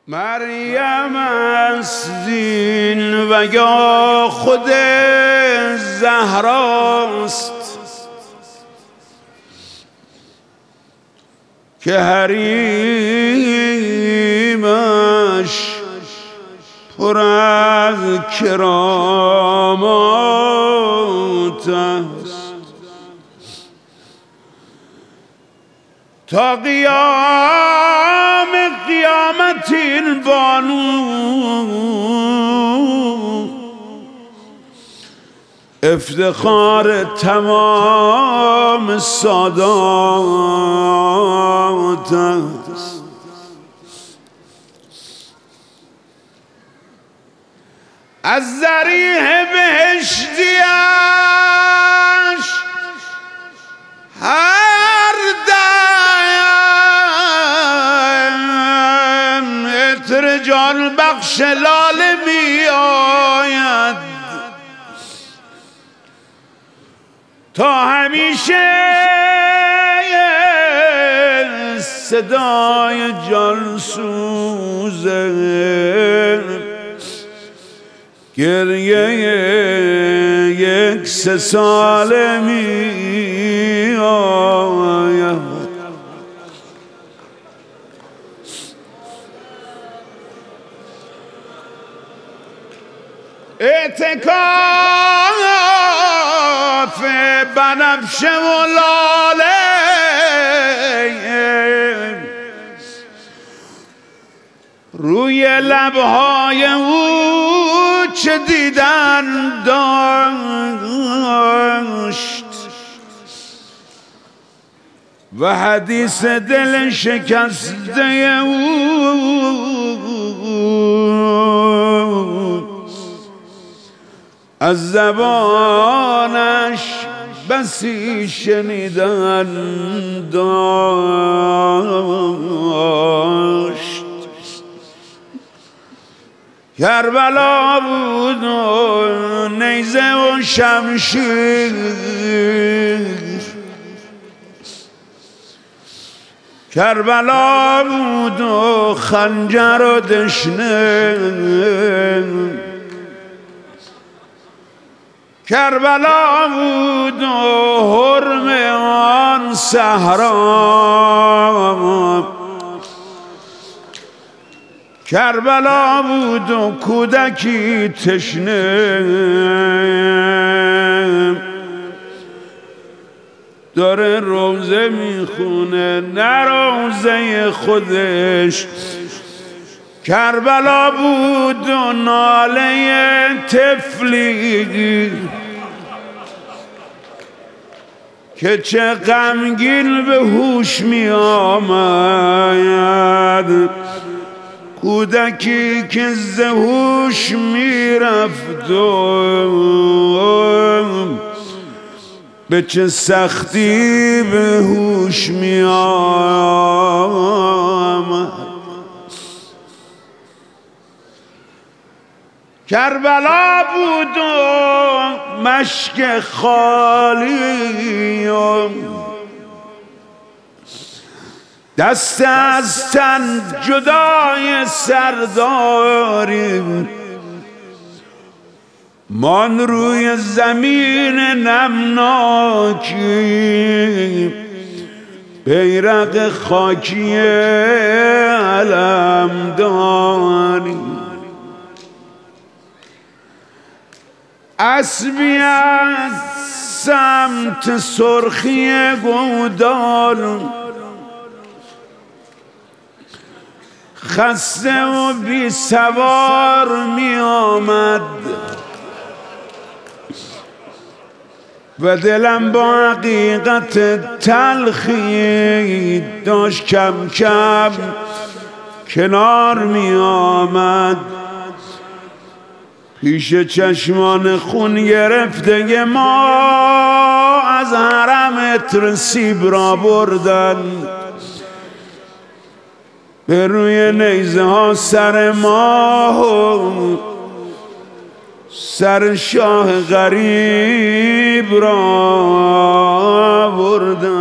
مریم است این و یا خود زهراست که حریمش پر از کرامات است. تا قیامت این بانو افتخار تمام سادات است. از ذریح بهشتیش هر دم عطر جان بخش لاله می آید تا همیشه صدای جان سوزه گریه یک 3 ساله می آید. اعتکاف بنفشه و لاله روی لبهای او چه دیدن داشت و حدیث دل شکسته او از زبانش بسی شنیدن داشت. کربلا بود و نیزه و شمشیر، کربلا بود و خنجر و دشنه، کربلا بود و حرم آن صحرا، کربلا بود و کودکی تشنه داره روزه میخونه نه روزه خودش. کربلا بود و ناله طفلی که چه غمگین به هوش می آمد، کودکی که ز هوش می رفت و به چه سختی به هوش می آمد. کربلا بود و مشک خالی و دست از تن جدای سرداری، مان روی زمین نمناکی بیرق خاکی علمداری. اسبی از سمت سرخی گودال خسته و بی سوار می آمد و دلم با حقیقت تلخی داشت کم کم کنار می آمد. پیش چشمان خون گرفته ما از حرم عطر سیب را بردن، به روی نیزه ها سر ماه و سر شاه غریب را بردن.